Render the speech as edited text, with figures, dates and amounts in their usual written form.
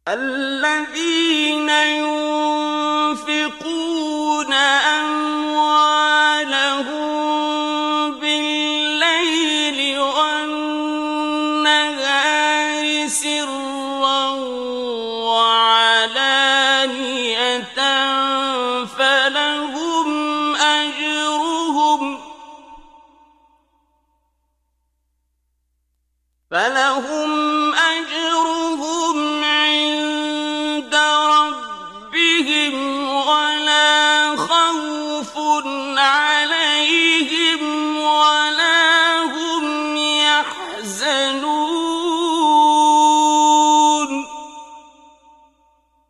الذين ينفقون أموالهم بالليل والنهار سرا وعلانية فلهم